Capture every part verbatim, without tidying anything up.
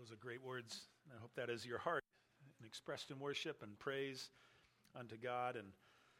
Those are great words. I hope that is your heart and expressed in worship and praise unto God. And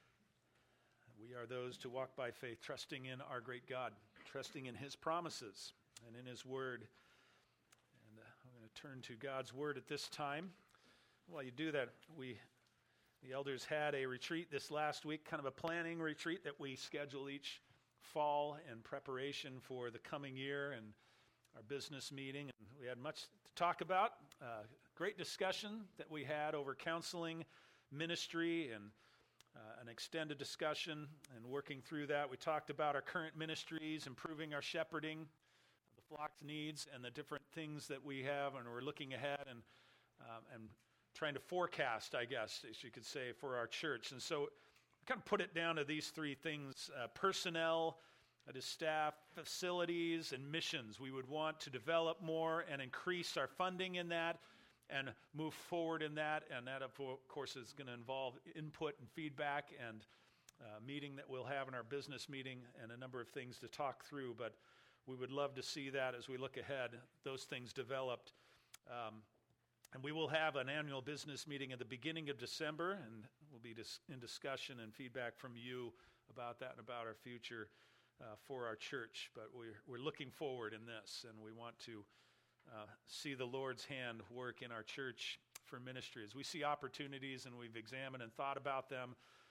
we are those to walk by faith, trusting in our great God, trusting in His promises and in His Word. And uh, I'm going to turn to God's Word at this time. While you do that, we, the elders had a retreat this last week, kind of a planning retreat that we schedule each fall in preparation for the coming year and our business meeting. And we had much to talk about. Uh, great discussion that we had over counseling, ministry, and uh, an extended discussion and working through that. We talked about our current ministries, improving our shepherding, the flock's needs, and the different things that we have, and we're looking ahead and um, and trying to forecast, I guess, as you could say, for our church. And so we kind of put it down to these three things: uh, personnel, that is staff, facilities, and missions. We would want to develop more and increase our funding in that and move forward in that. And that, of course, is going to involve input and feedback and uh, meeting that we'll have in our business meeting and a number of things to talk through. But we would love to see that as we look ahead, those things developed. Um, and we will have an annual business meeting at the beginning of December, and we'll be dis- in discussion and feedback from you about that and about our future Uh, for our church. But we're, we're looking forward in this, and we want to uh, see the Lord's hand work in our church for ministry. As we see opportunities, and we've examined and thought about them,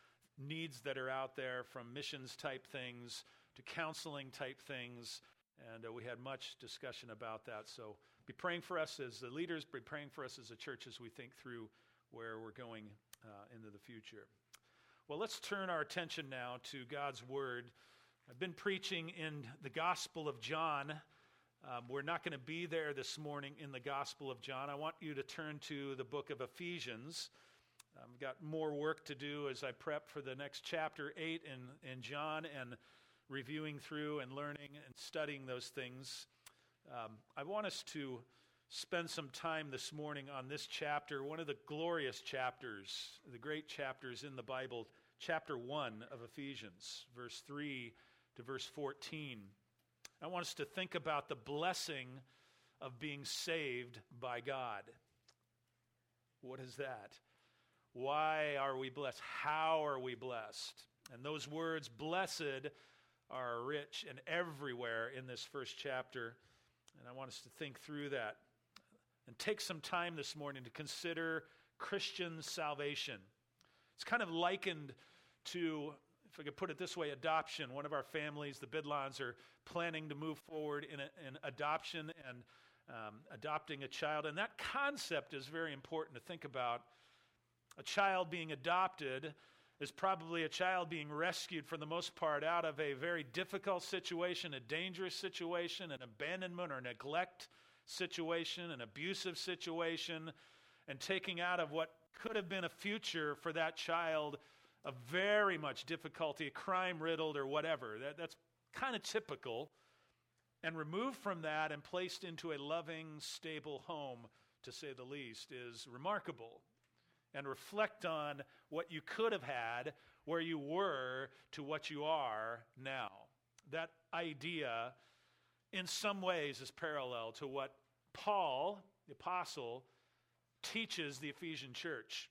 needs that are out there, from missions type things to counseling type things, and uh, we had much discussion about that. So be praying for us as the leaders, be praying for us as a church as we think through where we're going uh, into the future. Well, let's turn our attention now to God's Word. I've been preaching in the Gospel of John. Um, we're not going to be there this morning in the Gospel of John. I want you to turn to the book of Ephesians. I've got more work to do as I prep for the next chapter eight in, in John and reviewing through and learning and studying those things. Um, I want us to spend some time this morning on this chapter, one of the glorious chapters, the great chapters in the Bible, chapter one of Ephesians, verse three to verse fourteen. I want us to think about the blessing of being saved by God. What is that? Why are we blessed? How are we blessed? And those words, blessed, are rich and everywhere in this first chapter. And I want us to think through that and take some time this morning to consider Christian salvation. It's kind of likened to, if I could put it this way, adoption. One of our families, the Bidlons, are planning to move forward in, a, in adoption and um, adopting a child. And that concept is very important to think about. A child being adopted is probably a child being rescued, for the most part, out of a very difficult situation, a dangerous situation, an abandonment or neglect situation, an abusive situation, and taking out of what could have been a future for that child of very much difficulty, crime-riddled or whatever. That, that's kind of typical. And removed from that and placed into a loving, stable home, to say the least, is remarkable. And reflect on what you could have had, where you were, to what you are now. That idea, in some ways, is parallel to what Paul, the apostle, teaches the Ephesian church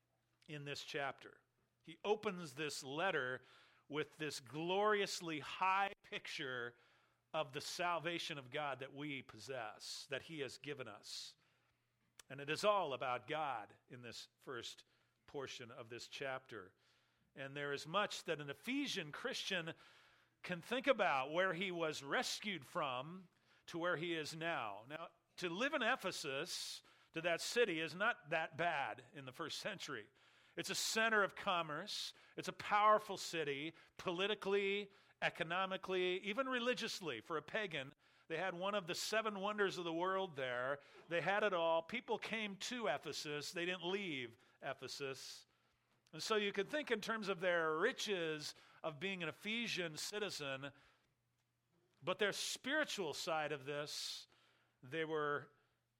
in this chapter. He opens this letter with this gloriously high picture of the salvation of God that we possess, that He has given us. And it is all about God in this first portion of this chapter. And there is much that an Ephesian Christian can think about, where he was rescued from to where he is now. Now, to live in Ephesus, to that city, is not that bad in the first century. It's a center of commerce. It's a powerful city, politically, economically, even religiously. For a pagan, they had one of the seven wonders of the world there. They had it all. People came to Ephesus. They didn't leave Ephesus. And so you could think in terms of their riches of being an Ephesian citizen, but their spiritual side of this, they were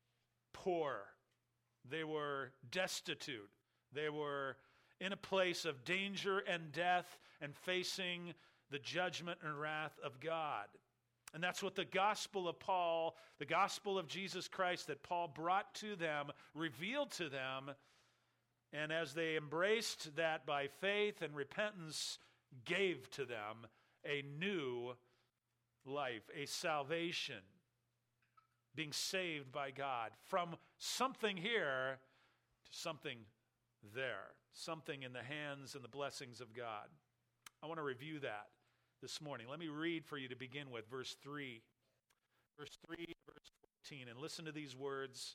poor. They were destitute. They were in a place of danger and death and facing the judgment and wrath of God. And that's what the gospel of Paul, the gospel of Jesus Christ that Paul brought to them, revealed to them. And as they embraced that by faith and repentance, gave to them a new life, a salvation, being saved by God from something here to something there, something in the hands and the blessings of God. I want to review that this morning. Let me read for you to begin with verse three. Verse three, verse fourteen, and listen to these words.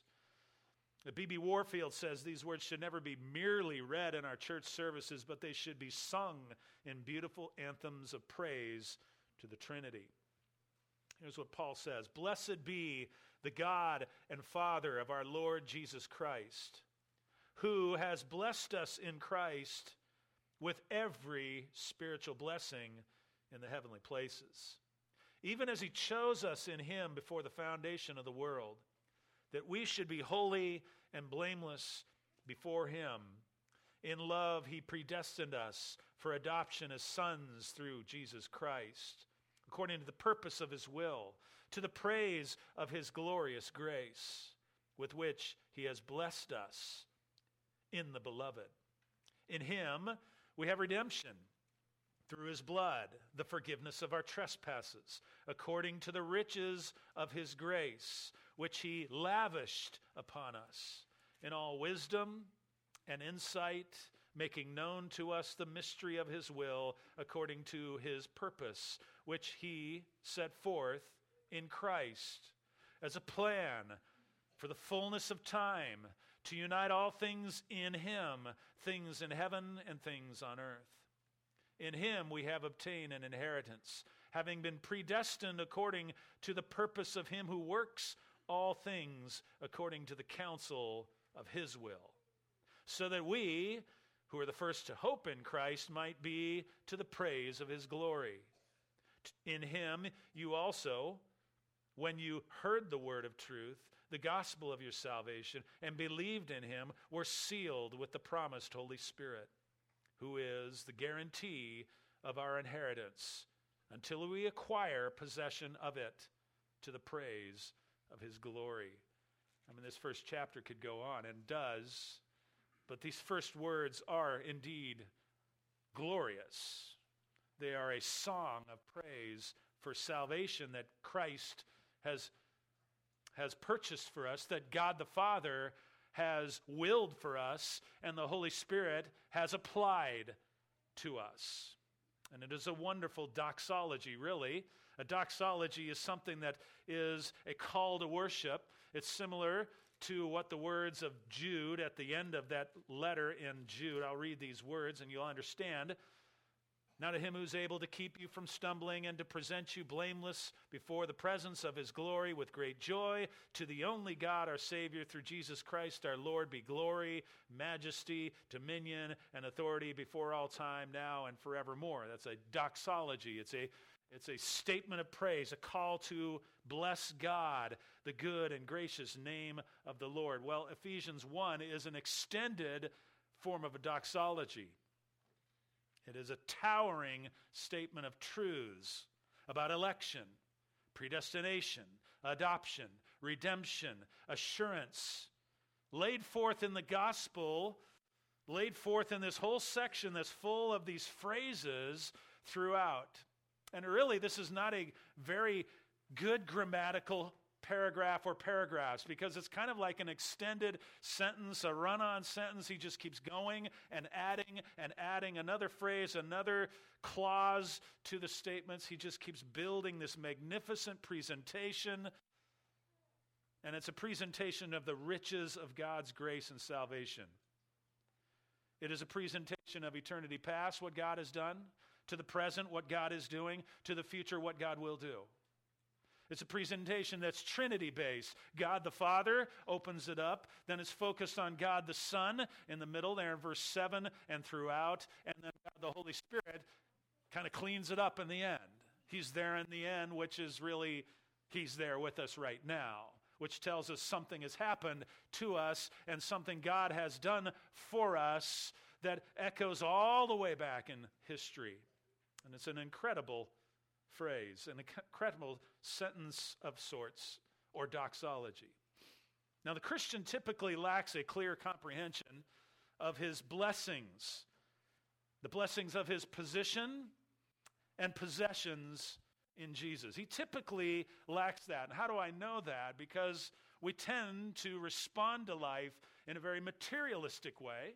B B Warfield says these words should never be merely read in our church services, but they should be sung in beautiful anthems of praise to the Trinity. Here's what Paul says. Blessed be the God and Father of our Lord Jesus Christ, who has blessed us in Christ with every spiritual blessing in the heavenly places, even as he chose us in him before the foundation of the world, that we should be holy and blameless before him. In love, he predestined us for adoption as sons through Jesus Christ, according to the purpose of his will, to the praise of his glorious grace, with which he has blessed us in the beloved. In him we have redemption through his blood, the forgiveness of our trespasses, according to the riches of his grace, which he lavished upon us in all wisdom and insight, making known to us the mystery of his will, according to his purpose, which he set forth in Christ as a plan for the fullness of time, to unite all things in him, things in heaven and things on earth. In him we have obtained an inheritance, having been predestined according to the purpose of him who works all things according to the counsel of his will, so that we, who are the first to hope in Christ, might be to the praise of his glory. In him you also, when you heard the word of truth, the gospel of your salvation, and believed in him, were sealed with the promised Holy Spirit, who is the guarantee of our inheritance until we acquire possession of it to the praise of his glory. I mean, this first chapter could go on and does, but these first words are indeed glorious. They are a song of praise for salvation that Christ has, has purchased for us, that God the Father has willed for us, and the Holy Spirit has applied to us. And it is a wonderful doxology, really. A doxology is something that is a call to worship. It's similar to what the words of Jude at the end of that letter in Jude, I'll read these words and you'll understand. Now to him who's able to keep you from stumbling and to present you blameless before the presence of his glory with great joy, to the only God, our Savior, through Jesus Christ our Lord, be glory, majesty, dominion, and authority before all time, now and forevermore. That's a doxology. It's a It's a statement of praise, a call to bless God, the good and gracious name of the Lord. Well, Ephesians one is an extended form of a doxology. It is a towering statement of truths about election, predestination, adoption, redemption, assurance, laid forth in the gospel, laid forth in this whole section that's full of these phrases throughout. And really, this is not a very good grammatical paragraph or paragraphs, because it's kind of like an extended sentence, a run-on sentence. He just keeps going and adding and adding another phrase, another clause to the statements. He just keeps building this magnificent presentation. And it's a presentation of the riches of God's grace and salvation. It is a presentation of eternity past, what God has done, to the present, what God is doing, to the future, what God will do. It's a presentation that's Trinity-based. God the Father opens it up. Then it's focused on God the Son in the middle there in verse seven and throughout. And then God the Holy Spirit kind of cleans it up in the end. He's there in the end, which is really, he's there with us right now, which tells us something has happened to us and something God has done for us that echoes all the way back in history. And it's an incredible phrase, an incredible sentence of sorts, or doxology. Now, the Christian typically lacks a clear comprehension of his blessings, the blessings of his position and possessions in Jesus. He typically lacks that. And how do I know that? Because we tend to respond to life in a very materialistic way,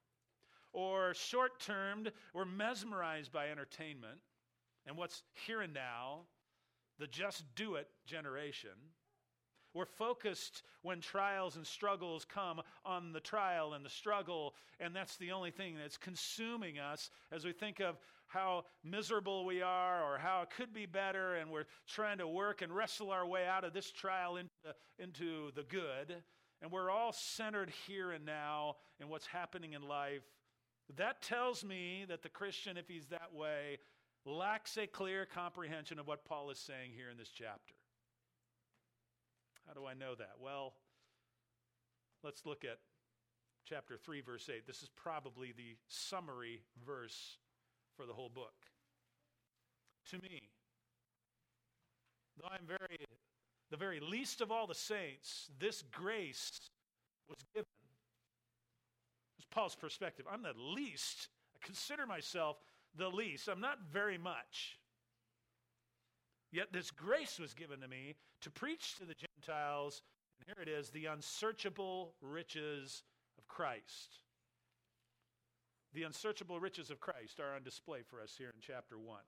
or short-termed, we're mesmerized by entertainment and what's here and now, the just do it generation. We're focused when trials and struggles come on the trial and the struggle, and that's the only thing that's consuming us as we think of how miserable we are or how it could be better, and we're trying to work and wrestle our way out of this trial into, into the good, and we're all centered here and now in what's happening in life. That tells me that the Christian, if he's that way, lacks a clear comprehension of what Paul is saying here in this chapter. How do I know that? Well, let's look at chapter three, verse eight. This is probably the summary verse for the whole book. To me, though I'm very, the very least of all the saints, this grace was given. This is Paul's perspective. I'm the least. I consider myself the least. I'm not very much. Yet this grace was given to me to preach to the Gentiles, and here it is, the unsearchable riches of Christ. The unsearchable riches of Christ are on display for us here in chapter one.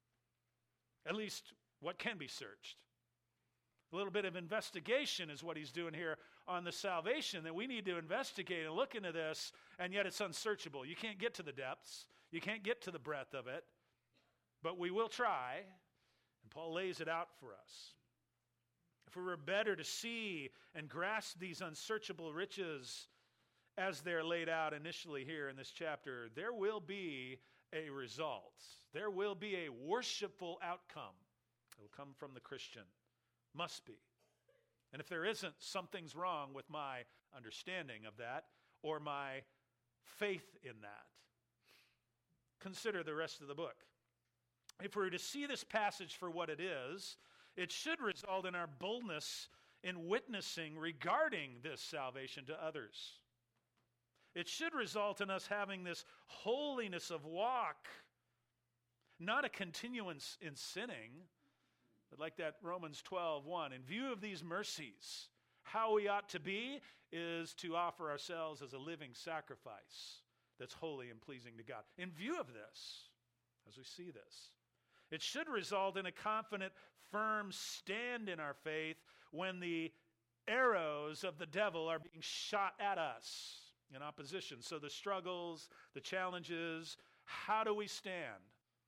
At least what can be searched. A little bit of investigation is what he's doing here on the salvation, that we need to investigate and look into this, and yet it's unsearchable. You can't get to the depths. You can't get to the breadth of it, but we will try. And Paul lays it out for us. If we were better to see and grasp these unsearchable riches as they're laid out initially here in this chapter, there will be a result. There will be a worshipful outcome. It will come from the Christian. Must be. And if there isn't, something's wrong with my understanding of that or my faith in that. Consider the rest of the book. If we were to see this passage for what it is, it should result in our boldness in witnessing regarding this salvation to others. It should result in us having this holiness of walk, not a continuance in sinning, but like that Romans twelve one. In view of these mercies, how we ought to be is to offer ourselves as a living sacrifice that's holy and pleasing to God. In view of this, as we see this, it should result in a confident, firm stand in our faith when the arrows of the devil are being shot at us in opposition. So the struggles, the challenges, how do we stand?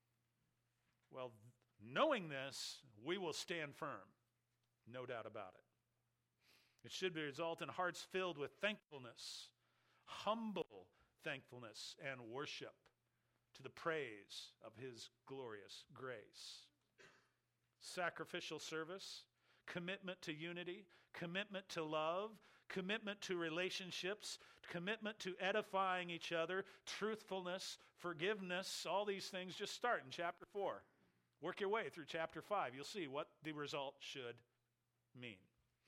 Well, knowing this, we will stand firm. No doubt about it. It should result in hearts filled with thankfulness, humble thankfulness and worship to the praise of his glorious grace. Sacrificial service, commitment to unity, commitment to love, commitment to relationships, commitment to edifying each other, truthfulness, forgiveness, all these things just start in chapter four. Work your way through chapter five. You'll see what the result should mean.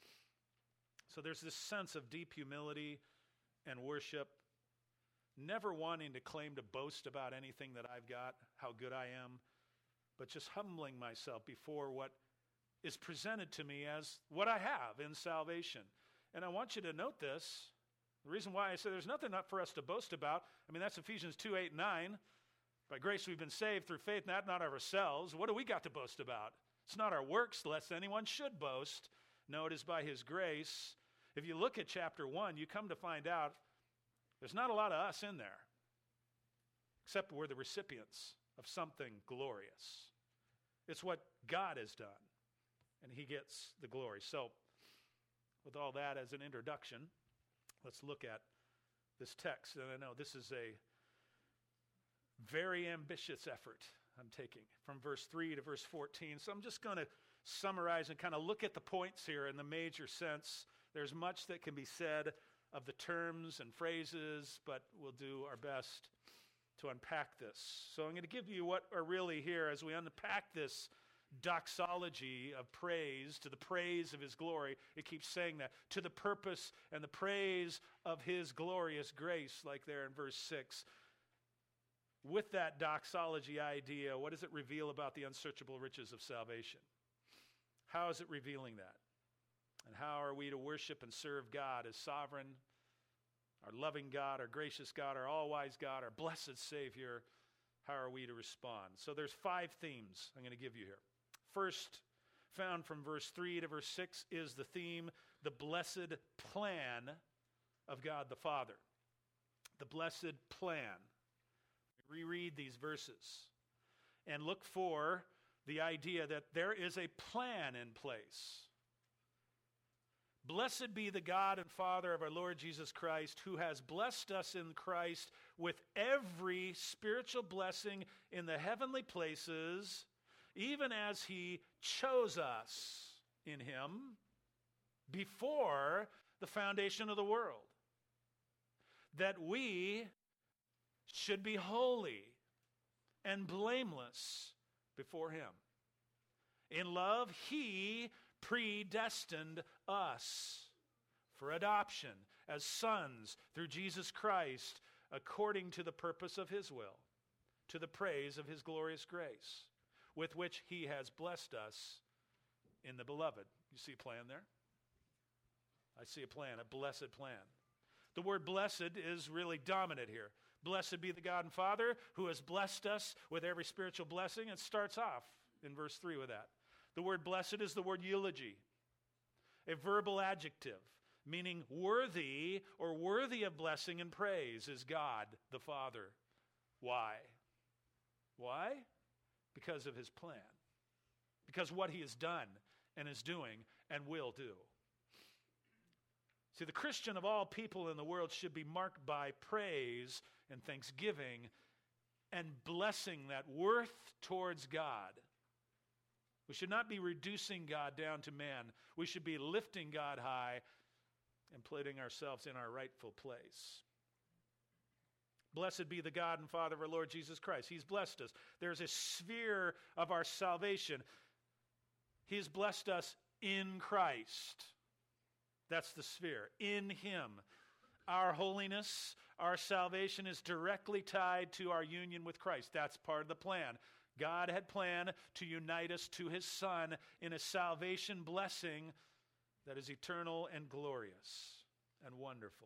So there's this sense of deep humility and worship, never wanting to claim to boast about anything that I've got, how good I am, but just humbling myself before what is presented to me as what I have in salvation. And I want you to note this. The reason why I say there's nothing not for us to boast about, I mean, that's Ephesians two, eight, and nine. By grace we've been saved through faith, not, not of ourselves. What do we got to boast about? It's not our works, lest anyone should boast. No, it is by his grace. If you look at chapter one, you come to find out there's not a lot of us in there, except we're the recipients of something glorious. It's what God has done, and he gets the glory. So, with all that as an introduction, let's look at this text. And I know this is a very ambitious effort I'm taking from verse three to verse fourteen. So I'm just going to summarize and kind of look at the points here in the major sense. There's much that can be said of the terms and phrases, but we'll do our best to unpack this. So I'm going to give you what are really here as we unpack this doxology of praise, to the praise of his glory. It keeps saying that. To the purpose and the praise of his glorious grace, like there in verse six. With that doxology idea, what does it reveal about the unsearchable riches of salvation? How is it revealing that? And how are we to worship and serve God as sovereign, our loving God, our gracious God, our all-wise God, our blessed Savior? How are we to respond? So there's five themes I'm going to give you here. First, found from verse three to verse six, is the theme, the blessed plan of God the Father. The blessed plan. Reread these verses and look for the idea that there is a plan in place. Blessed be the God and Father of our Lord Jesus Christ, who has blessed us in Christ with every spiritual blessing in the heavenly places, even as he chose us in him before the foundation of the world, that we should be holy and blameless before him. In love, he predestined us for adoption as sons through Jesus Christ, according to the purpose of his will, to the praise of his glorious grace, with which he has blessed us in the beloved. You see a plan there? I see a plan, a blessed plan. The word blessed is really dominant here. Blessed be the God and Father who has blessed us with every spiritual blessing. It starts off in verse three with that. The word blessed is the word eulogy, a verbal adjective, meaning worthy or worthy of blessing and praise is God the Father. Why? Why? Because of his plan. Because what he has done and is doing and will do. See, the Christian of all people in the world should be marked by praise and thanksgiving and blessing that worth towards God. We should not be reducing God down to man. We should be lifting God high and putting ourselves in our rightful place. Blessed be the God and Father of our Lord Jesus Christ. He's blessed us. There's a sphere of our salvation. He's blessed us in Christ. That's the sphere. In him. Our holiness, our salvation is directly tied to our union with Christ. That's part of the plan. God had planned to unite us to his Son in a salvation blessing that is eternal and glorious and wonderful.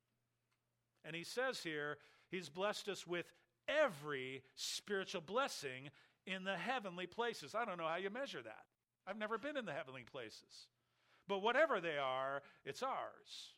And he says here, he's blessed us with every spiritual blessing in the heavenly places. I don't know how you measure that. I've never been in the heavenly places. But whatever they are, it's ours.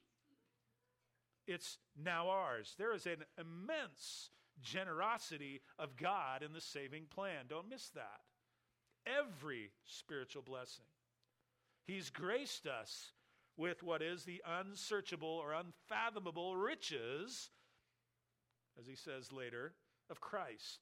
It's now ours. There is an immense generosity of God in the saving plan. Don't miss that. Every spiritual blessing. He's graced us with what is the unsearchable or unfathomable riches, as he says later, of Christ.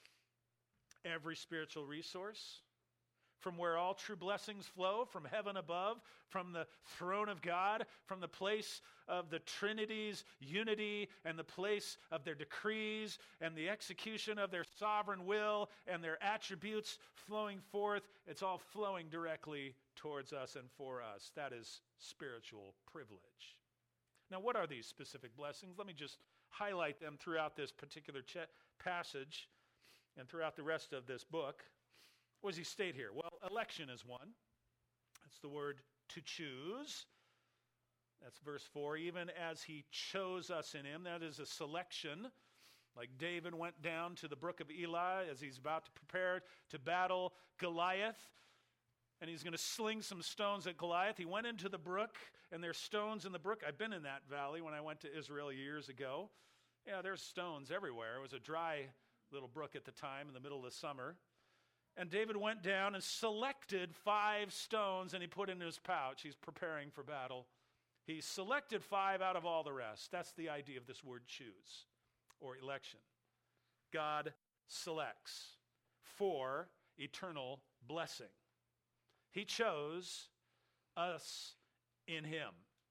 Every spiritual resource, from where all true blessings flow, from heaven above, from the throne of God, from the place of the Trinity's unity and the place of their decrees and the execution of their sovereign will and their attributes flowing forth. It's all flowing directly towards us and for us. That is spiritual privilege. Now, what are these specific blessings? Let me just highlight them throughout this particular ch- passage and throughout the rest of this book. What does he state here? Well, election is one. That's the word to choose. That's verse four. Even as he chose us in him, that is a selection. Like David went down to the brook of Elah as he's about to prepare to battle Goliath. And he's going to sling some stones at Goliath. He went into the brook, and there's stones in the brook. I've been in that valley when I went to Israel years ago. Yeah, there's stones everywhere. It was a dry little brook at the time in the middle of the summer. And David went down and selected five stones, and he put in his pouch. He's preparing for battle. He selected five out of all the rest. That's the idea of this word choose or election. God selects for eternal blessing. He chose us in him.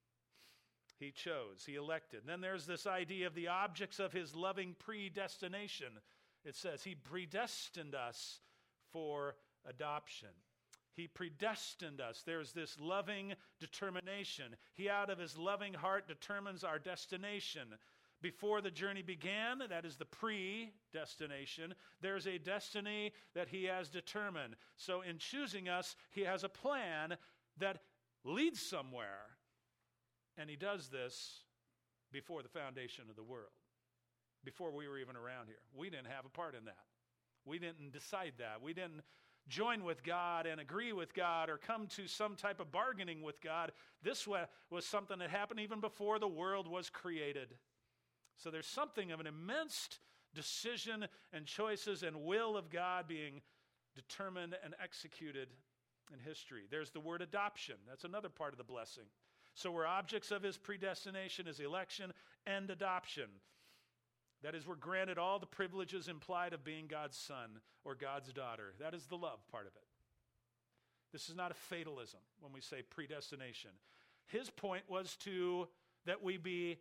He chose. He elected. And then there's this idea of the objects of his loving predestination. It says he predestined us for adoption. He predestined us. There's this loving determination. He, out of his loving heart, determines our destination. Before the journey began, that is the predestination, there's a destiny that he has determined. So in choosing us, he has a plan that leads somewhere. And he does this before the foundation of the world, before we were even around here. We didn't have a part in that. We didn't decide that. We didn't join with God and agree with God or come to some type of bargaining with God. This was something that happened even before the world was created. So there's something of an immense decision and choices and will of God being determined and executed in history. There's the word adoption. That's another part of the blessing. So we're objects of his predestination, his election, and adoption. That is, we're granted all the privileges implied of being God's son or God's daughter. That is the love part of it. This is not a fatalism when we say predestination. His point was to that we be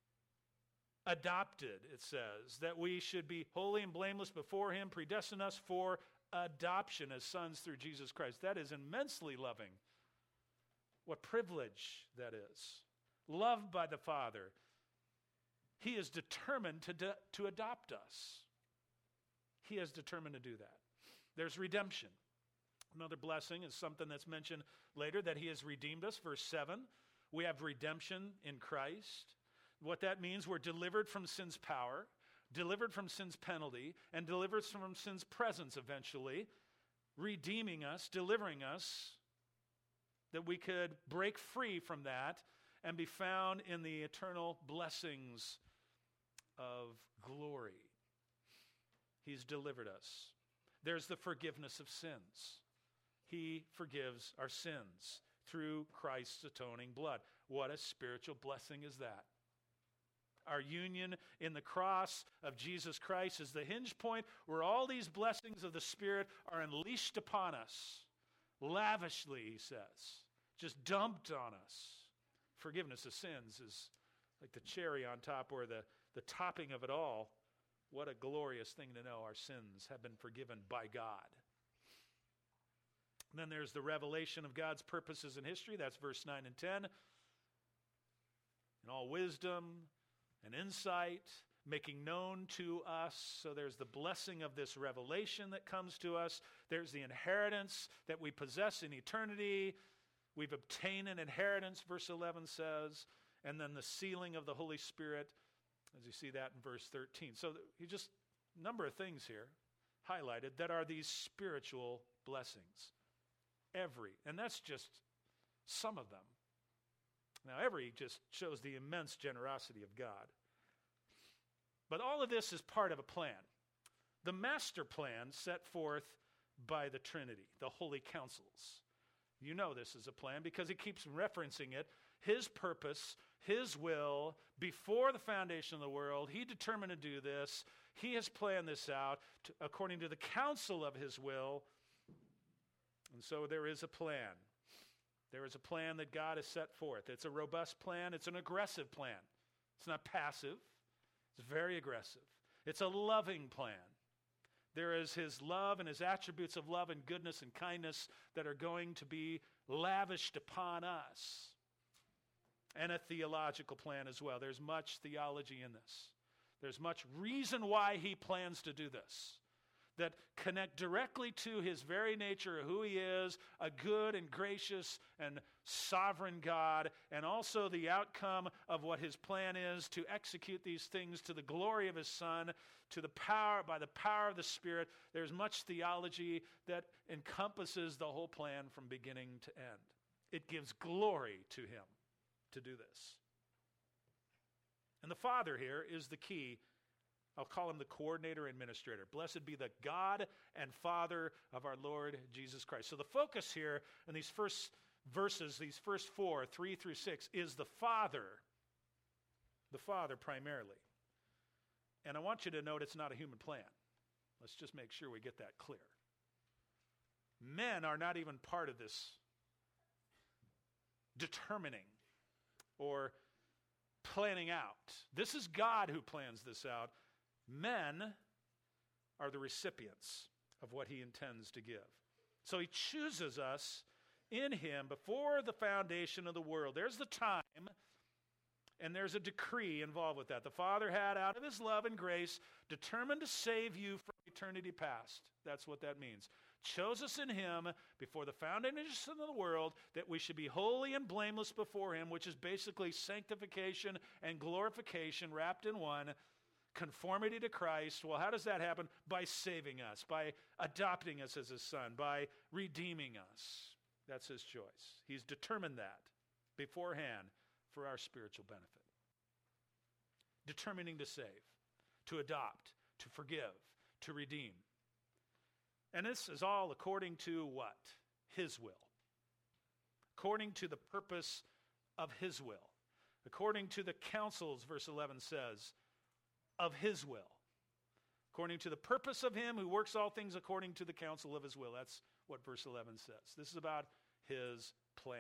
adopted, it says, that we should be holy and blameless before him, predestined us for adoption as sons through Jesus Christ. That is immensely loving. What privilege that is. Loved by the Father. He is determined to, de- to adopt us. He is determined to do that. There's redemption. Another blessing is something that's mentioned later, that he has redeemed us. Verse seven, we have redemption in Christ. What that means, we're delivered from sin's power, delivered from sin's penalty, and delivered from sin's presence eventually, redeeming us, delivering us, that we could break free from that and be found in the eternal blessings of glory. He's delivered us. There's the forgiveness of sins. He forgives our sins through Christ's atoning blood. What a spiritual blessing is that? Our union in the cross of Jesus Christ is the hinge point where all these blessings of the Spirit are unleashed upon us. Lavishly, he says. Just dumped on us. Forgiveness of sins is like the cherry on top, or the, the topping of it all. What a glorious thing to know our sins have been forgiven by God. And then there's the revelation of God's purposes in history. That's verse nine and ten. In all wisdom and insight, making known to us. So there's the blessing of this revelation that comes to us. There's the inheritance that we possess in eternity. We've obtained an inheritance, verse eleven says. And then the sealing of the Holy Spirit, as you see that in verse thirteen. So he just, a number of things here highlighted that are these spiritual blessings. Every, and that's just some of them. Now, every just shows the immense generosity of God. But all of this is part of a plan. The master plan set forth by the Trinity, the holy councils. You know this is a plan because he keeps referencing it. His purpose, his will, before the foundation of the world, he determined to do this. He has planned this out to, according to the counsel of his will. And so there is a plan. There is a plan that God has set forth. It's a robust plan. It's an aggressive plan. It's not passive. It's very aggressive. It's a loving plan. There is his love and his attributes of love and goodness and kindness that are going to be lavished upon us. And a theological plan as well. There's much theology in this. There's much reason why he plans to do this, that connect directly to his very nature of who he is, a good and gracious and sovereign God, and also the outcome of what his plan is to execute these things to the glory of his Son, to the power, by the power of the Spirit. There's much theology that encompasses the whole plan from beginning to end. It gives glory to him to do this. And the Father here is the key. I'll call him the coordinator administrator. Blessed be the God and Father of our Lord Jesus Christ. So the focus here in these first verses, these first four, three through six, is the Father. The Father primarily. And I want you to note it's not a human plan. Let's just make sure we get that clear. Men are not even part of this determining or planning out. This is God who plans this out. Men are the recipients of what he intends to give. So he chooses us in him before the foundation of the world. There's the time, and there's a decree involved with that. The Father had, out of his love and grace, determined to save you from eternity past. That's what that means. Chose us in him before the foundation of the world, that we should be holy and blameless before him, which is basically sanctification and glorification wrapped in one, conformity to Christ. Well, how does that happen? By saving us, by adopting us as his son, by redeeming us. That's his choice. He's determined that beforehand for our spiritual benefit. Determining to save, to adopt, to forgive, to redeem. And this is all according to what? His will. According to the purpose of his will. According to the counsels, verse eleven says, of his will. According to the purpose of him who works all things according to the counsel of his will. That's what verse eleven says. This is about his plan.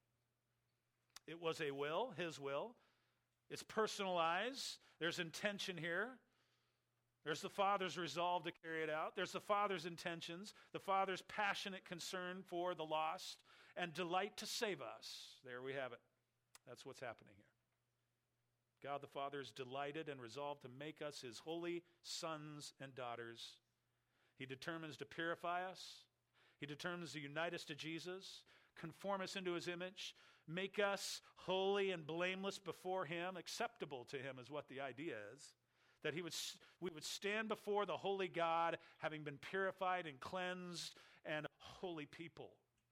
It was a will, his will. It's personalized. There's intention here. There's the Father's resolve to carry it out. There's the Father's intentions, the Father's passionate concern for the lost, and delight to save us. There we have it. That's what's happening here. God the Father is delighted and resolved to make us his holy sons and daughters. He determines to purify us. He determines to unite us to Jesus, conform us into his image, make us holy and blameless before him. Acceptable to him is what the idea is. That he would, we would stand before the holy God, having been purified and cleansed, and holy people,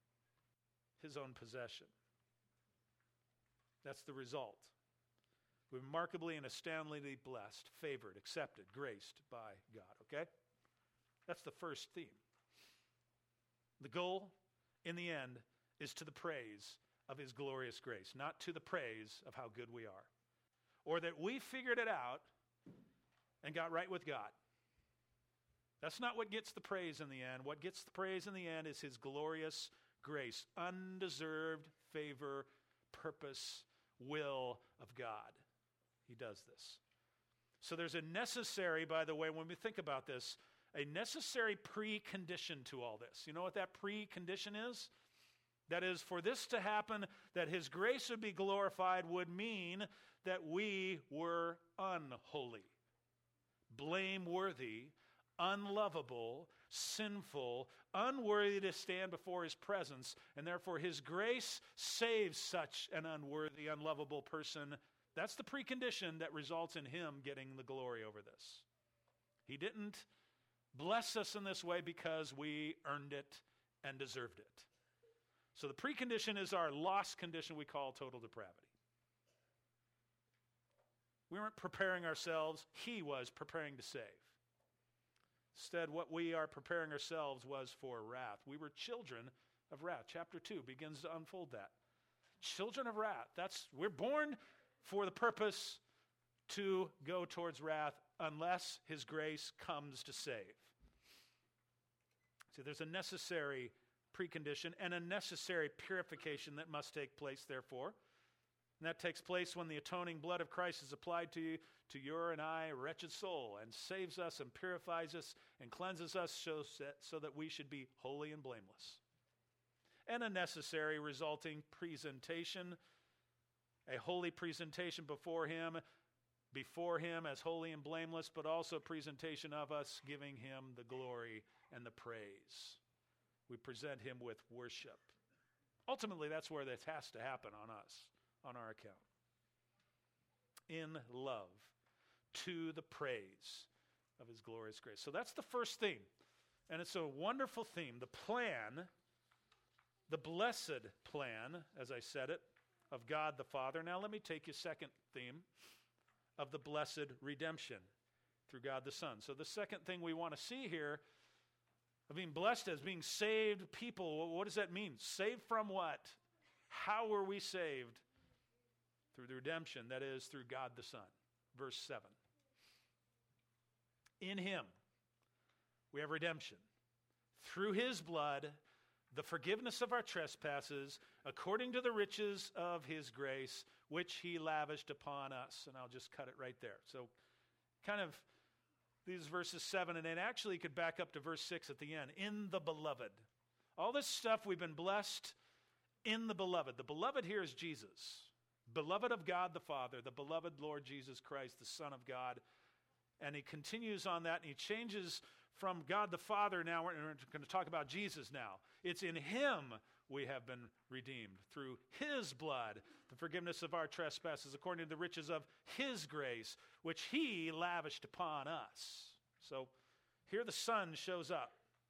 his own possession. That's the result. We're remarkably and astoundingly blessed, favored, accepted, graced by God, okay? That's the first theme. The goal, in the end, is to the praise of his glorious grace, not to the praise of how good we are, or that we figured it out and got right with God. That's not what gets the praise in the end. What gets the praise in the end is his glorious grace, undeserved favor, purpose, will of God. He does this. So there's a necessary, by the way, when we think about this, a necessary precondition to all this. You know what that precondition is? That is, for this to happen, that his grace would be glorified would mean that we were unholy, blameworthy, unlovable, sinful, unworthy to stand before his presence, and therefore his grace saves such an unworthy, unlovable person. That's the precondition that results in him getting the glory over this. He didn't bless us in this way because we earned it and deserved it. So the precondition is our lost condition we call total depravity. We weren't preparing ourselves. He was preparing to save. Instead, what we are preparing ourselves was for wrath. We were children of wrath. Chapter two begins to unfold that. Children of wrath. That's, we're born for the purpose to go towards wrath unless his grace comes to save. So there's a necessary precondition and a necessary purification that must take place, therefore. And that takes place when the atoning blood of Christ is applied to you, to your and I, wretched soul, and saves us and purifies us and cleanses us so, so that we should be holy and blameless. And a necessary resulting presentation, a holy presentation before him, before him as holy and blameless, but also presentation of us giving him the glory and the praise. We present him with worship. Ultimately, that's where this has to happen on us, on our account. In love, to the praise of his glorious grace. So that's the first theme. And it's a wonderful theme. The plan, the blessed plan, as I said it, of God the Father. Now let me take you second theme of the blessed redemption through God the Son. So the second thing we want to see here of being blessed as being saved people, what does that mean? Saved from what? How were we saved? Through the redemption, that is, through God the Son. Verse seven. In him we have redemption. Through his blood, the forgiveness of our trespasses, according to the riches of his grace, which he lavished upon us. And I'll just cut it right there. So kind of these verses seven and eight, actually you could back up to verse six at the end. In the beloved. All this stuff we've been blessed in the beloved. The beloved here is Jesus. Beloved of God the Father, the beloved Lord Jesus Christ, the Son of God. And he continues on that, and he changes from God the Father. Now we're going to talk about Jesus now. It's in him we have been redeemed through his blood, the forgiveness of our trespasses, according to the riches of his grace, which he lavished upon us. So here the Son shows up.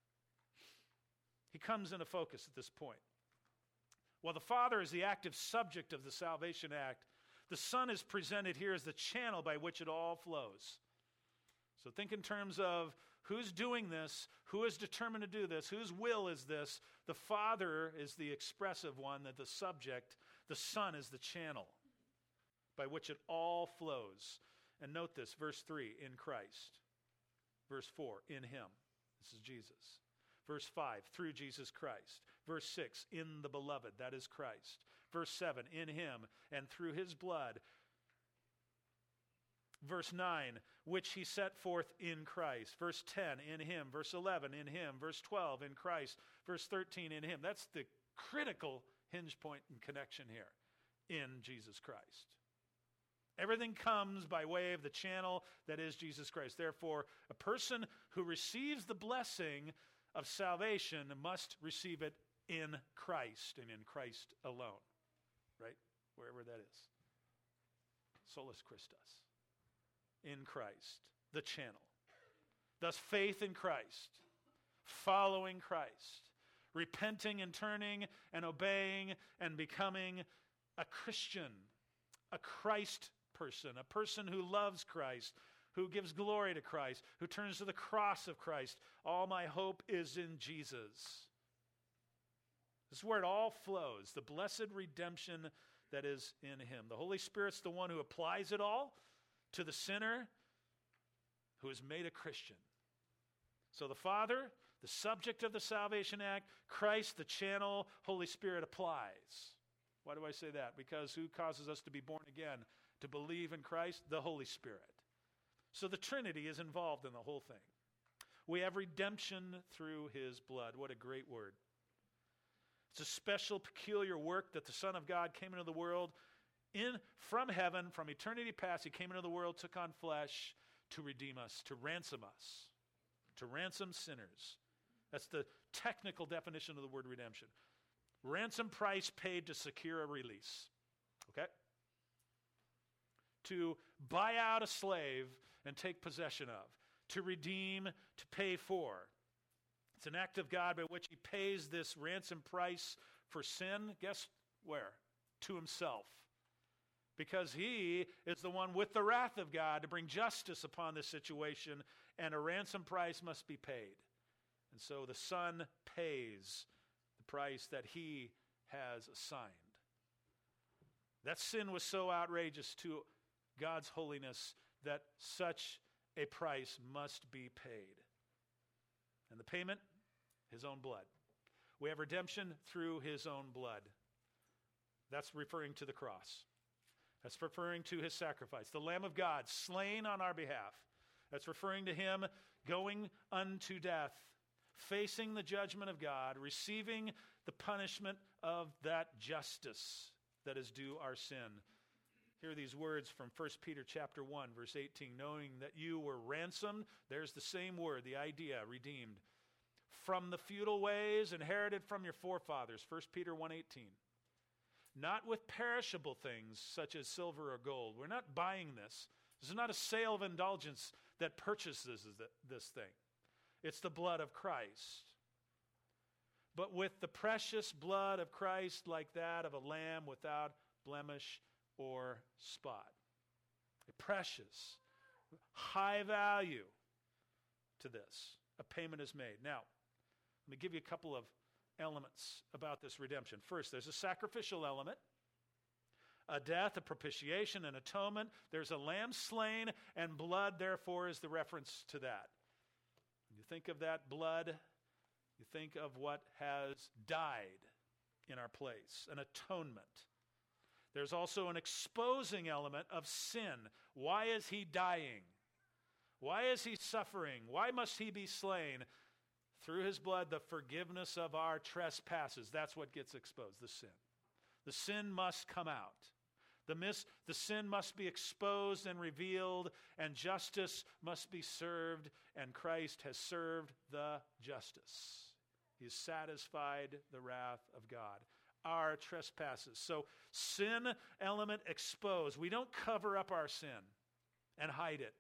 He comes into focus at this point. While the Father is the active subject of the salvation act, the Son is presented here as the channel by which it all flows. So think in terms of who's doing this, who is determined to do this, whose will is this. The Father is the expressive one, that the subject, the Son is the channel by which it all flows. And note this, verse three, in Christ. Verse four, in him. This is Jesus. Verse five, through Jesus Christ. Verse six, in the beloved, that is Christ. Verse seven, in him and through his blood. Verse nine, which he set forth in Christ. Verse ten, in him. Verse eleven, in him. Verse twelve, in Christ. Verse thirteen, in him. That's the critical hinge point and connection here, in Jesus Christ. Everything comes by way of the channel that is Jesus Christ. Therefore, a person who receives the blessing of salvation must receive it in Christ and in Christ alone, right? Wherever that is. Solus Christus. In Christ, the channel. Thus, faith in Christ, following Christ, repenting and turning and obeying and becoming a Christian, a Christ person, a person who loves Christ, who gives glory to Christ, who turns to the cross of Christ. All my hope is in Jesus. This is where it all flows, the blessed redemption that is in him. The Holy Spirit's the one who applies it all to the sinner who is made a Christian. So the Father, the subject of the Salvation Act, Christ, the channel, Holy Spirit applies. Why do I say that? Because who causes us to be born again, to believe in Christ? The Holy Spirit. So the Trinity is involved in the whole thing. We have redemption through his blood. What a great word. It's a special, peculiar work that the Son of God came into the world in from heaven, from eternity past. He came into the world, took on flesh to redeem us, to ransom us, to ransom sinners. That's the technical definition of the word redemption. Ransom price paid to secure a release. Okay? To buy out a slave and take possession of. To redeem, to pay for. It's an act of God by which he pays this ransom price for sin. Guess where? To himself. Because he is the one with the wrath of God to bring justice upon this situation, and a ransom price must be paid. And so the Son pays the price that he has assigned. That sin was so outrageous to God's holiness that such a price must be paid. And the payment, his own blood. We have redemption through his own blood. That's referring to the cross. That's referring to his sacrifice. The Lamb of God slain on our behalf. That's referring to him going unto death, facing the judgment of God, receiving the punishment of that justice that is due our sin. Hear these words from First Peter chapter one, verse eighteen. Knowing that you were ransomed, there's the same word, the idea, redeemed, from the futile ways inherited from your forefathers. First Peter one eighteen. Not with perishable things such as silver or gold. We're not buying this. This is not a sale of indulgence that purchases this thing. It's the blood of Christ. But with the precious blood of Christ, like that of a lamb without blemish or spot. A precious, high value to this. A payment is made. Now, let me give you a couple of elements about this redemption. First, there's a sacrificial element, a death, a propitiation, an atonement. There's a lamb slain, and blood, therefore, is the reference to that. When you think of that blood, you think of what has died in our place, an atonement. There's also an exposing element of sin. Why is he dying? Why is he suffering? Why must he be slain? through his blood, the forgiveness of our trespasses. That's what gets exposed, the sin. The sin must come out. The, mis- the sin must be exposed and revealed, and justice must be served, and Christ has served the justice. He has satisfied the wrath of God. Our trespasses. So sin element exposed. We don't cover up our sin and hide it.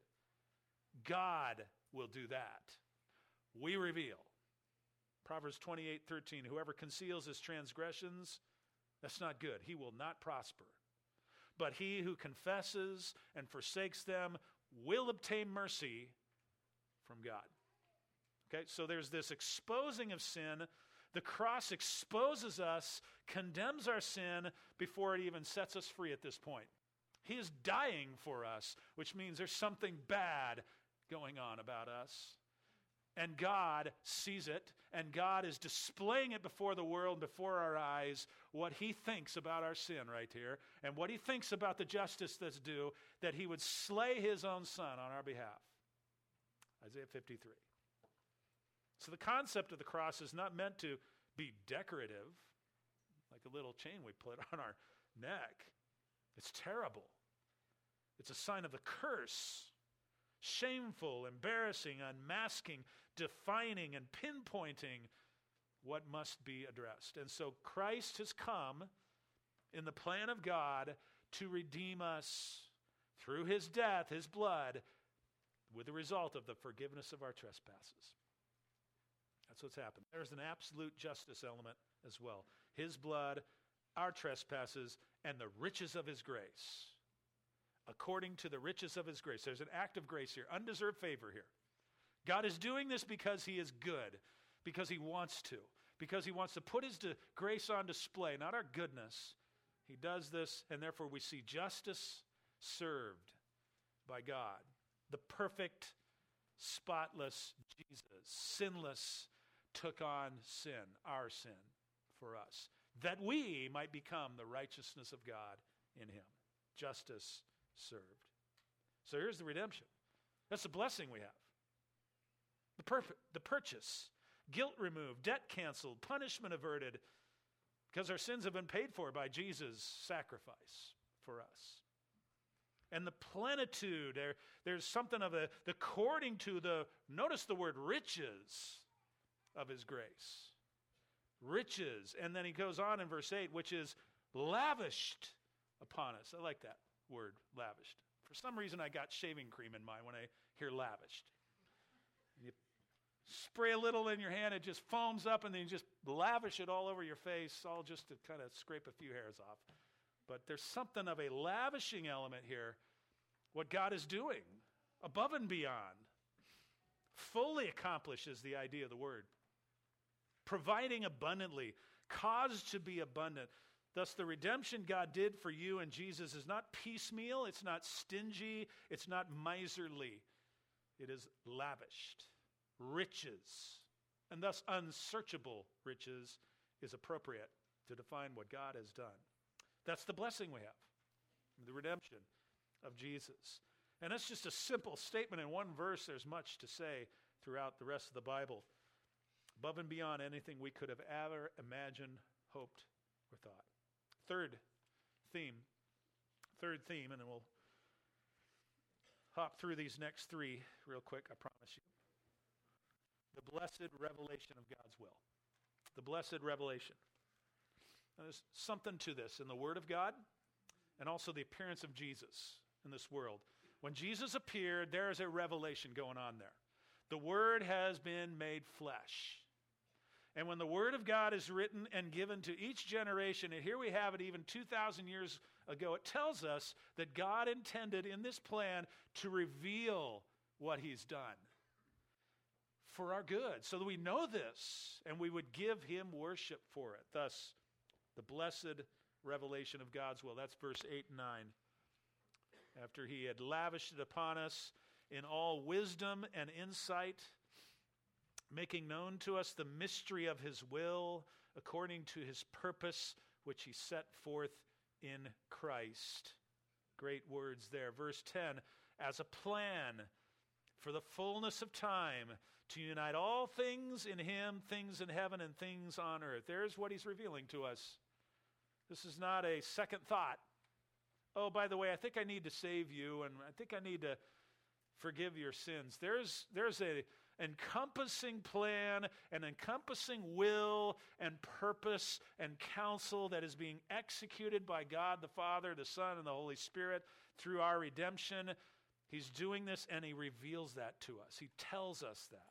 God will do that. We reveal. Proverbs twenty-eight thirteen, whoever conceals his transgressions, that's not good. He will not prosper. But he who confesses and forsakes them will obtain mercy from God. Okay, so there's this exposing of sin. The cross exposes us, condemns our sin before it even sets us free at this point. He is dying for us, which means there's something bad going on about us. And God sees it, and God is displaying it before the world, before our eyes, what he thinks about our sin right here, and what he thinks about the justice that's due, that he would slay his own son on our behalf. Isaiah fifty-three. So the concept of the cross is not meant to be decorative, like a little chain we put on our neck. It's terrible. It's a sign of the curse. Shameful, embarrassing, unmasking, defining, and pinpointing what must be addressed. And so Christ has come in the plan of God to redeem us through his death, his blood, with the result of the forgiveness of our trespasses. That's what's happened. There's an absolute justice element as well. His blood, our trespasses, and the riches of his grace. According to the riches of his grace. There's an act of grace here, undeserved favor here. God is doing this because he is good, because he wants to, because he wants to put his de- grace on display, not our goodness. He does this, and therefore we see justice served by God. The perfect, spotless Jesus, sinless, took on sin, our sin, for us, that we might become the righteousness of God in him. Justice served. So here's the redemption. That's the blessing we have. The, pur- the purchase, guilt removed, debt canceled, punishment averted, because our sins have been paid for by Jesus' sacrifice for us. And the plenitude, there, there's something of the, the according to the, notice the word riches of his grace. Riches. And then he goes on in verse eight, which is lavished upon us. I like that word, lavished. For some reason, I got shaving cream in mind when I hear lavished. You spray a little in your hand, it just foams up, and then you just lavish it all over your face, all just to kind of scrape a few hairs off. But there's something of a lavishing element here, what God is doing, above and beyond. Fully accomplishes the idea of the word. Providing abundantly, caused to be abundant. Thus, the redemption God did for you in Jesus is not piecemeal, it's not stingy, it's not miserly. It is lavished. Riches, and thus unsearchable riches, is appropriate to define what God has done. That's the blessing we have, the redemption of Jesus. And that's just a simple statement in one verse. There's much to say throughout the rest of the Bible, above and beyond anything we could have ever imagined, hoped, or thought. Third theme, third theme, and then we'll hop through these next three real quick, I promise you. The blessed revelation of God's will. The blessed revelation. Now, there's something to this in the Word of God and also the appearance of Jesus in this world. When Jesus appeared, there is a revelation going on there. The Word has been made flesh. And when the Word of God is written and given to each generation, and here we have it even two thousand years ago, it tells us that God intended in this plan to reveal what he's done for our good, so that we know this and we would give him worship for it. Thus, the blessed revelation of God's will. That's verse eight and nine. After he had lavished it upon us in all wisdom and insight, making known to us the mystery of his will according to his purpose, which he set forth in Christ. Great words there. Verse ten, as a plan for the fullness of time, to unite all things in him, things in heaven and things on earth. There's what he's revealing to us. This is not a second thought. Oh, by the way, I think I need to save you, and I think I need to forgive your sins. There's, there's a encompassing plan, an encompassing will and purpose and counsel that is being executed by God the Father, the Son, and the Holy Spirit through our redemption. He's doing this, and he reveals that to us. He tells us that.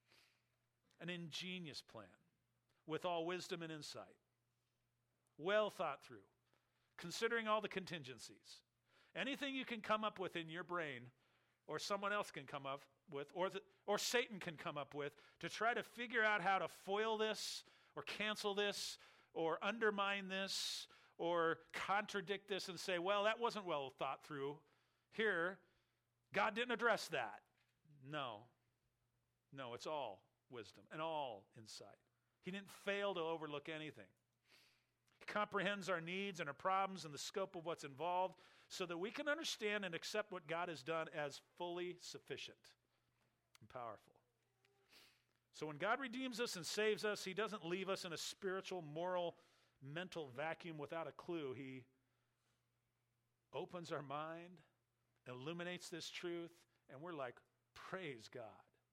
An ingenious plan with all wisdom and insight. Well thought through. Considering all the contingencies. Anything you can come up with in your brain, or someone else can come up with, or, the, or Satan can come up with, to try to figure out how to foil this, or cancel this, or undermine this, or contradict this and say, well, that wasn't well thought through. Here, God didn't address that. No. No, it's all wisdom and all insight. He didn't fail to overlook anything. He comprehends our needs and our problems and the scope of what's involved so that we can understand and accept what God has done as fully sufficient and powerful. So when God redeems us and saves us, he doesn't leave us in a spiritual, moral, mental vacuum without a clue. He opens our mind, illuminates this truth, and we're like, praise God.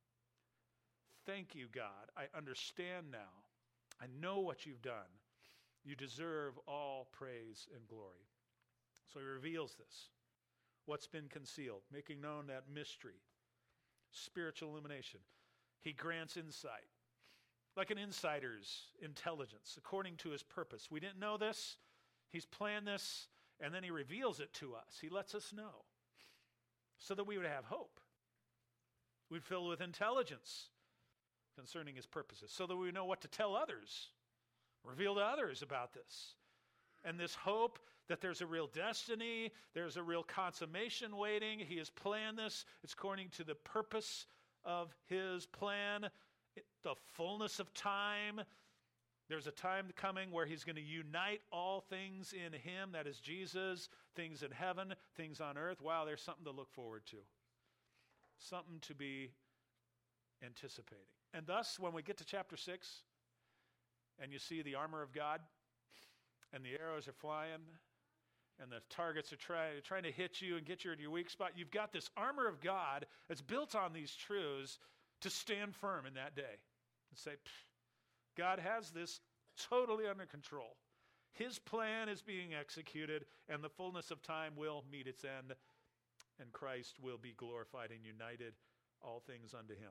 Thank you, God. I understand now. I know what you've done. You deserve all praise and glory. So he reveals this, what's been concealed, making known that mystery, spiritual illumination. He grants insight, like an insider's intelligence, according to his purpose. We didn't know this. He's planned this, and then he reveals it to us. He lets us know so that we would have hope. We'd fill with intelligence concerning his purposes, so that we know what to tell others, reveal to others about this. And this hope that there's a real destiny, there's a real consummation waiting. He has planned this. It's according to the purpose of his plan, the fullness of time. There's a time coming where he's going to unite all things in him, that is Jesus, things in heaven, things on earth. Wow, there's something to look forward to. Something to be anticipating. And thus, when we get to chapter six, and you see the armor of God, and the arrows are flying, and the targets are try, trying to hit you and get you at your weak spot, you've got this armor of God that's built on these truths to stand firm in that day. And say, God has this totally under control. His plan is being executed, and the fullness of time will meet its end, and Christ will be glorified and united, all things unto him.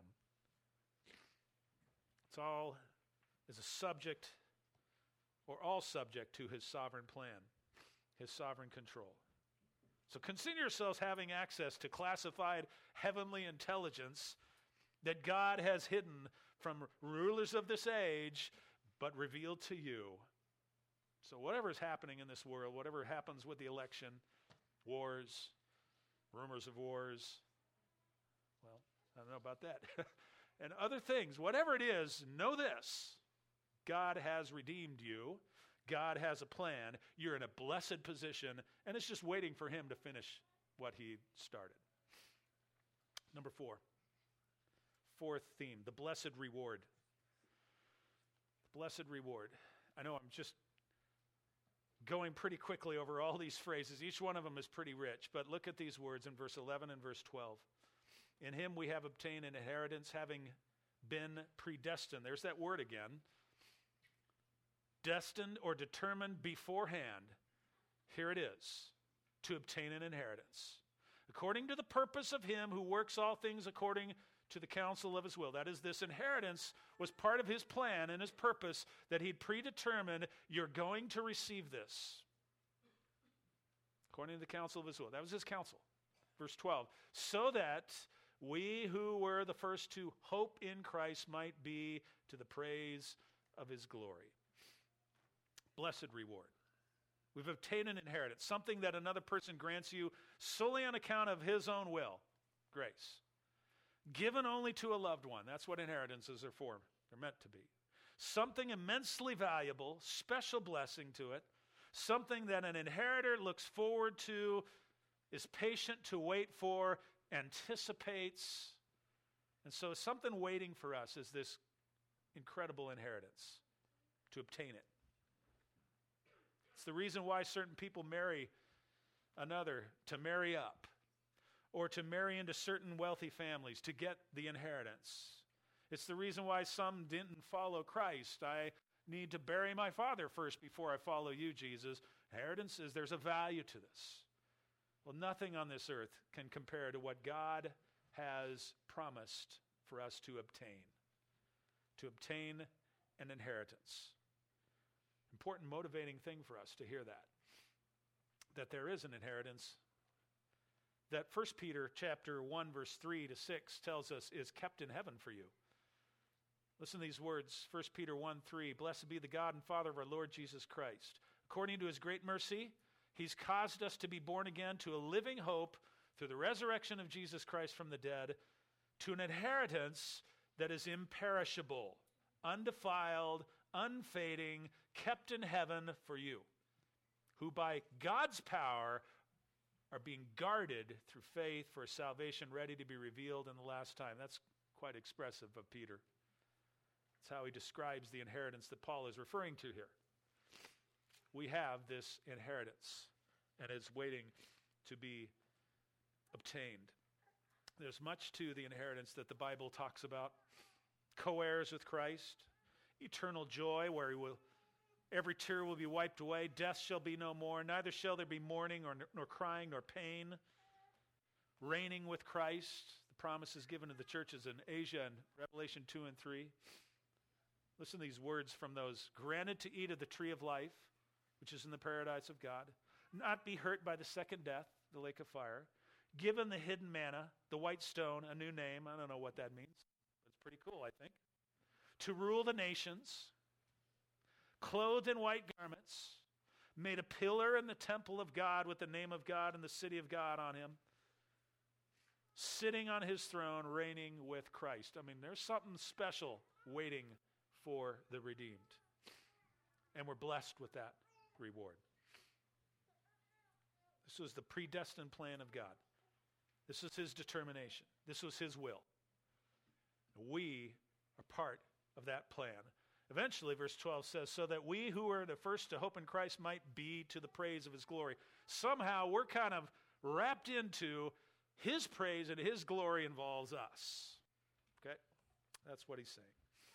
It's all is a subject, or all subject to his sovereign plan, his sovereign control. So consider yourselves having access to classified heavenly intelligence that God has hidden from rulers of this age, but revealed to you. So whatever is happening in this world, whatever happens with the election, wars, rumors of wars, well, I don't know about that, and other things, whatever it is, know this. God has redeemed you. God has a plan. You're in a blessed position, and it's just waiting for him to finish what he started. Number four. Fourth theme, the blessed reward. Blessed reward. I know I'm just going pretty quickly over all these phrases. Each one of them is pretty rich, but look at these words in verse eleven and verse twelve. In him we have obtained an inheritance, having been predestined. There's that word again. Destined or determined beforehand. Here it is. To obtain an inheritance. According to the purpose of him who works all things according to the counsel of his will. That is, this inheritance was part of his plan and his purpose that he'd predetermined. You're going to receive this. According to the counsel of his will. That was his counsel. Verse twelve. So that we who were the first to hope in Christ might be to the praise of his glory. Blessed reward. We've obtained an inheritance, something that another person grants you solely on account of his own will. Grace. Given only to a loved one. That's what inheritances are for. They're meant to be. Something immensely valuable, special blessing to it. Something that an inheritor looks forward to, is patient to wait for, anticipates, And so something waiting for us is this incredible inheritance, to obtain it. It's the reason why certain people marry another, to marry up, or to marry into certain wealthy families to get the inheritance. It's the reason why some didn't follow Christ. I need to bury my father first before I follow you, Jesus. Inheritance is, there's a value to this. Well, nothing on this earth can compare to what God has promised for us to obtain. To obtain an inheritance. Important motivating thing for us to hear that. That there is an inheritance that First Peter chapter one verse three to six tells us is kept in heaven for you. Listen to these words, First Peter one three, "Blessed be the God and Father of our Lord Jesus Christ. According to his great mercy, he's caused us to be born again to a living hope through the resurrection of Jesus Christ from the dead, to an inheritance that is imperishable, undefiled, unfading, kept in heaven for you, who by God's power are being guarded through faith for a salvation ready to be revealed in the last time." That's quite expressive of Peter. That's how he describes the inheritance that Paul is referring to here. We have this inheritance, and it's waiting to be obtained. There's much to the inheritance that the Bible talks about. Co-heirs with Christ, eternal joy where he will, every tear will be wiped away, death shall be no more, neither shall there be mourning or, nor crying nor pain. Reigning with Christ, the promise is given to the churches in Asia in Revelation two and three. Listen to these words from those. "Granted to eat of the tree of life, which is in the paradise of God, not be hurt by the second death, the lake of fire, given the hidden manna, the white stone, a new name," I don't know what that means. It's pretty cool, I think. "To rule the nations, clothed in white garments, made a pillar in the temple of God with the name of God and the city of God on him, sitting on his throne, reigning with Christ." I mean, there's something special waiting for the redeemed. And we're blessed with that reward. This was the predestined plan of God. This was his determination. This was his will. We are part of that plan. Eventually, verse twelve says, "So that we who were the first to hope in Christ might be to the praise of his glory." Somehow we're kind of wrapped into his praise, and his glory involves us. Okay? That's what he's saying.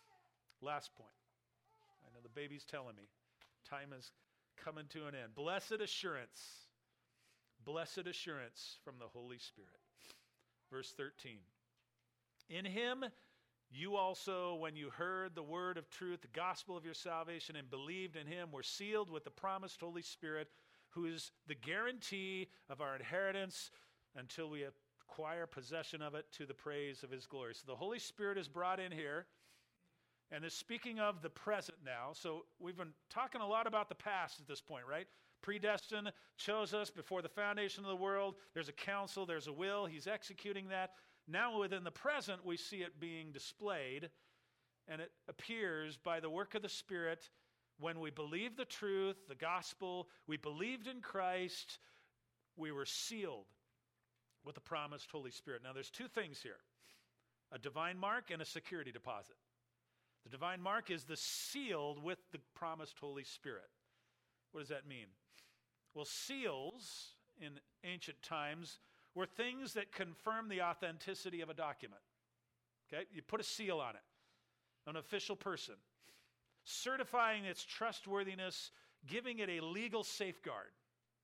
Last point. I know the baby's telling me. Time is coming to an end. Blessed assurance. Blessed assurance from the Holy Spirit. Verse thirteen. "In him you also, when you heard the word of truth, the gospel of your salvation, and believed in him, were sealed with the promised Holy Spirit, who is the guarantee of our inheritance until we acquire possession of it to the praise of his glory." So the Holy Spirit is brought in here. And is speaking of the present now. So we've been talking a lot about the past at this point, right? Predestined, chose us before the foundation of the world. There's a counsel, there's a will. He's executing that. Now within the present, we see it being displayed. And it appears by the work of the Spirit when we believe the truth, the gospel, we believed in Christ, we were sealed with the promised Holy Spirit. Now there's two things here. A divine mark and a security deposit. The divine mark is the sealed with the promised Holy Spirit. What does that mean? Well, seals in ancient times were things that confirm the authenticity of a document. Okay? You put a seal on it, an official person, certifying its trustworthiness, giving it a legal safeguard.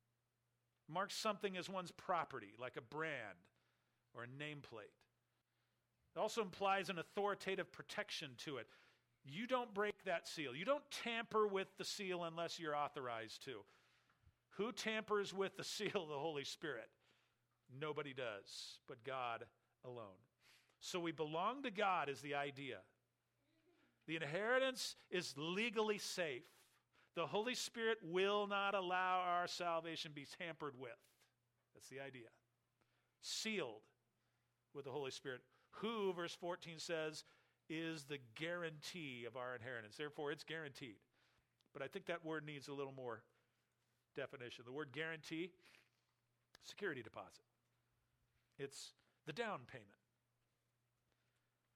Marks something as one's property, like a brand or a nameplate. It also implies an authoritative protection to it. You don't break that seal. You don't tamper with the seal unless you're authorized to. Who tampers with the seal of the Holy Spirit? Nobody does, but God alone. So we belong to God is the idea. The inheritance is legally safe. The Holy Spirit will not allow our salvation be tampered with. That's the idea. Sealed with the Holy Spirit. Who, verse fourteen says, is the guarantee of our inheritance. Therefore, it's guaranteed. But I think that word needs a little more definition. The word guarantee, security deposit. It's the down payment.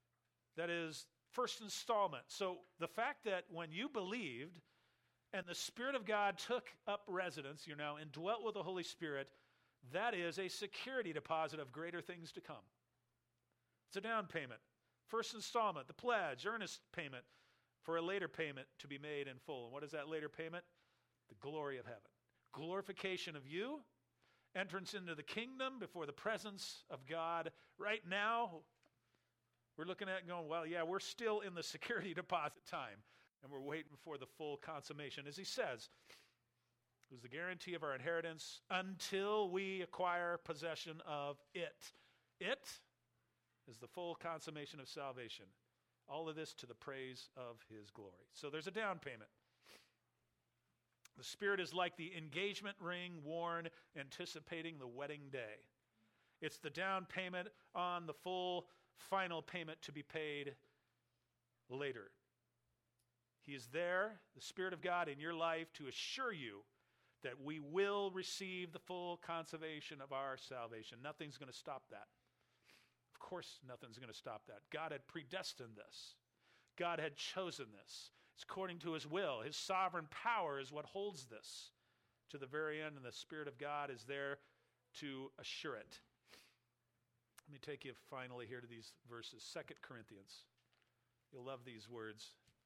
That is first installment. So the fact that when you believed and the Spirit of God took up residence, you're now indwelt with the Holy Spirit, that is a security deposit of greater things to come. It's a down payment. First installment, the pledge, earnest payment for a later payment to be made in full. And what is that later payment? The glory of heaven. Glorification of you, entrance into the kingdom before the presence of God. Right now, we're looking at it going, well, yeah, we're still in the security deposit time, and we're waiting for the full consummation. As he says, it was the guarantee of our inheritance until we acquire possession of it. It is the full consummation of salvation. All of this to the praise of his glory. So there's a down payment. The Spirit is like the engagement ring worn anticipating the wedding day. It's the down payment on the full final payment to be paid later. He is there, the Spirit of God in your life, to assure you that we will receive the full consummation of our salvation. Nothing's going to stop that. Of course, nothing's going to stop that. God had predestined this. God had chosen this. It's according to his will. His sovereign power is what holds this to the very end, and the Spirit of God is there to assure it. Let me take you finally here to these verses. Second Corinthians. You'll love these words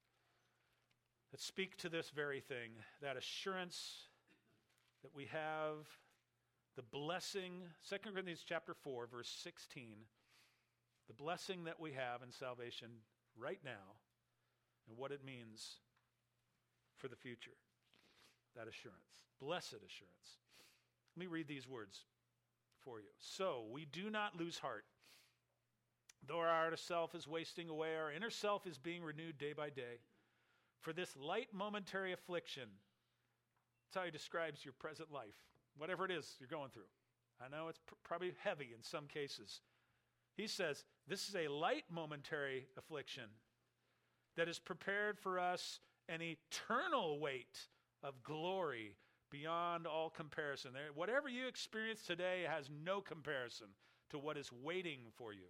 that speak to this very thing, that assurance that we have, the blessing. Second Corinthians chapter four, verse sixteen. The blessing that we have in salvation right now and what it means for the future. That assurance. Blessed assurance. Let me read these words for you. So, we do not lose heart. Though our outer self is wasting away, our inner self is being renewed day by day. For this light momentary affliction, that's how he describes your present life. Whatever it is you're going through. I know it's pr- probably heavy in some cases. He says, this is a light momentary affliction that is prepared for us an eternal weight of glory beyond all comparison. There, whatever you experience today has no comparison to what is waiting for you.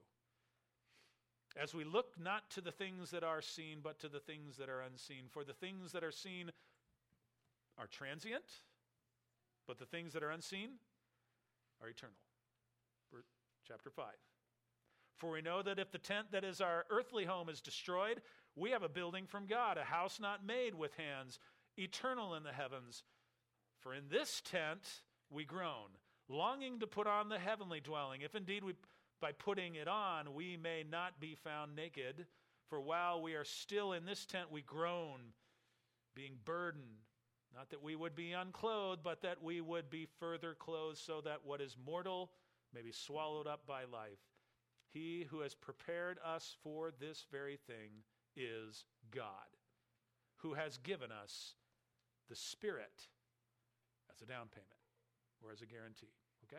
As we look not to the things that are seen, but to the things that are unseen. For the things that are seen are transient, but the things that are unseen are eternal. Chapter five. For we know that if the tent that is our earthly home is destroyed, we have a building from God, a house not made with hands, eternal in the heavens. For in this tent we groan, longing to put on the heavenly dwelling, if indeed we, by putting it on, we may not be found naked. For while we are still in this tent, we groan, being burdened, not that we would be unclothed, but that we would be further clothed, so that what is mortal may be swallowed up by life. He who has prepared us for this very thing is God, who has given us the Spirit as a down payment or as a guarantee. Okay?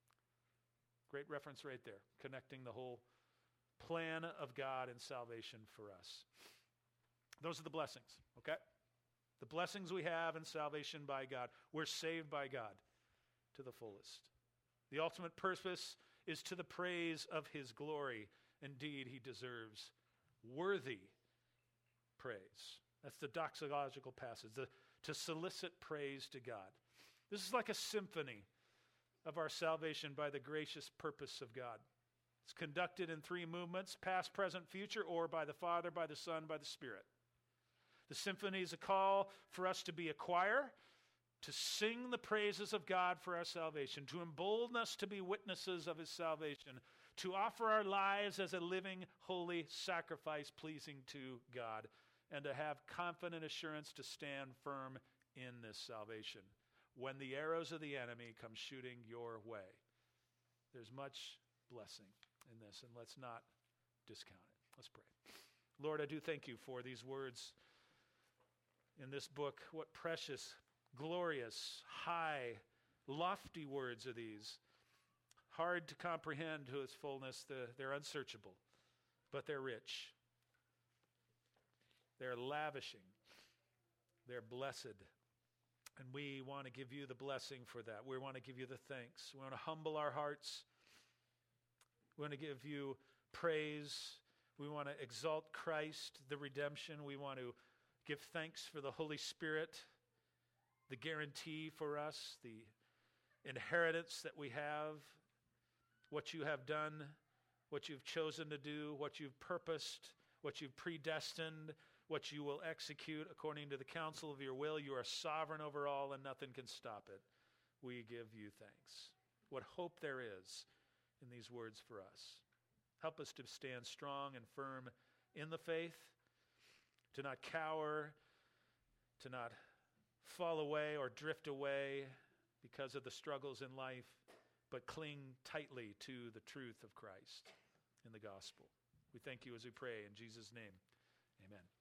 Great reference right there, connecting the whole plan of God and salvation for us. Those are the blessings, okay? The blessings we have in salvation by God. We're saved by God to the fullest. The ultimate purpose is to the praise of his glory. Indeed, he deserves worthy praise. That's the doxological passage, the, to solicit praise to God. This is like a symphony of our salvation by the gracious purpose of God. It's conducted in three movements, past, present, future, or by the Father, by the Son, by the Spirit. The symphony is a call for us to be a choir, to sing the praises of God for our salvation, to embolden us to be witnesses of his salvation, to offer our lives as a living, holy sacrifice pleasing to God, and to have confident assurance to stand firm in this salvation when the arrows of the enemy come shooting your way. There's much blessing in this, and let's not discount it. Let's pray. Lord, I do thank you for these words in this book. What precious, glorious, high, lofty words are these. Hard to comprehend to its fullness. The, they're unsearchable, but they're rich. They're lavishing. They're blessed. And we want to give you the blessing for that. We want to give you the thanks. We want to humble our hearts. We want to give you praise. We want to exalt Christ, the redemption. We want to give thanks for the Holy Spirit, the guarantee for us, the inheritance that we have, what you have done, what you've chosen to do, what you've purposed, what you've predestined, what you will execute according to the counsel of your will. You are sovereign over all, and nothing can stop it. We give you thanks. What hope there is in these words for us. Help us to stand strong and firm in the faith, to not cower, to not fall away or drift away because of the struggles in life, but cling tightly to the truth of Christ in the gospel. We thank you as we pray in Jesus' name. Amen.